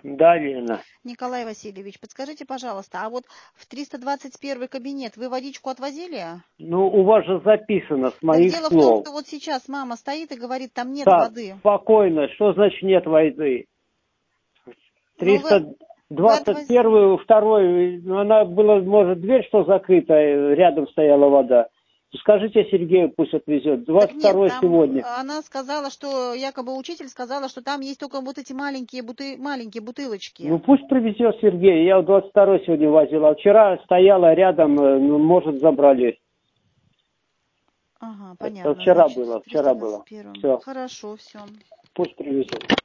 Да, Лена. Николай Васильевич, подскажите, пожалуйста, а вот в 321 кабинет вы водичку отвозили? Ну, у вас же записано с Так моих дело в том, слов. что вот сейчас мама стоит и говорит, там нет Так, воды. спокойно. Что значит нет воды? Но вы отвозили. 321-ю, второй, ну, она была, может, дверь что закрытая, рядом стояла вода. Скажите Сергею, пусть отвезет. Так нет, 22-й там сегодня. она сказала, что якобы учитель сказала, что там есть только вот эти маленькие Ну, бутылочки. пусть привезет Сергей. Я 22-й сегодня возил. А вчера стояла рядом, ну, может, забрали. Ага, Это понятно, вчера значит, было, в вчера было. 321. Все, Хорошо, все. пусть привезет.